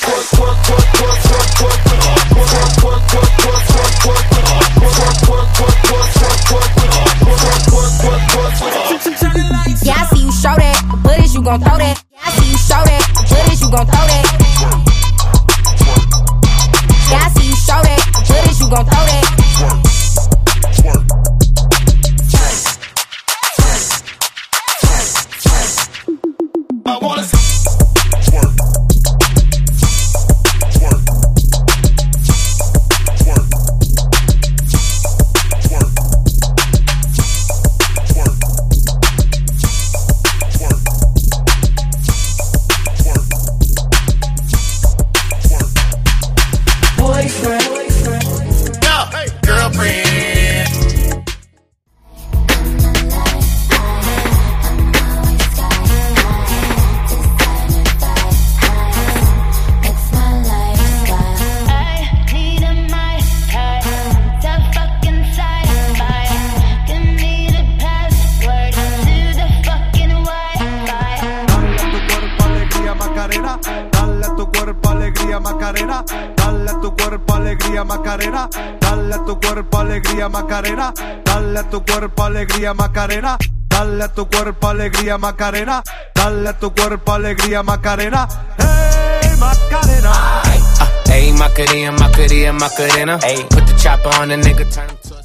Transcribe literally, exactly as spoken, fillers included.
Yeah, I see you show that, but is you gon' throw that? Yeah, I see you show that, but is you gon' throw that? Yeah, I see you show that, but is you gon' throw that? I wanna Macarena, dale a tu cuerpo alegría Macarena, dale a tu cuerpo alegría Macarena, dale a tu cuerpo alegría Macarena, dale a tu cuerpo alegría Macarena, dale a tu cuerpo alegría Macarena, hey Macarena. Hey Macarena, Macarena, Macarena. Hey, put the chopper on the nigga, turn him to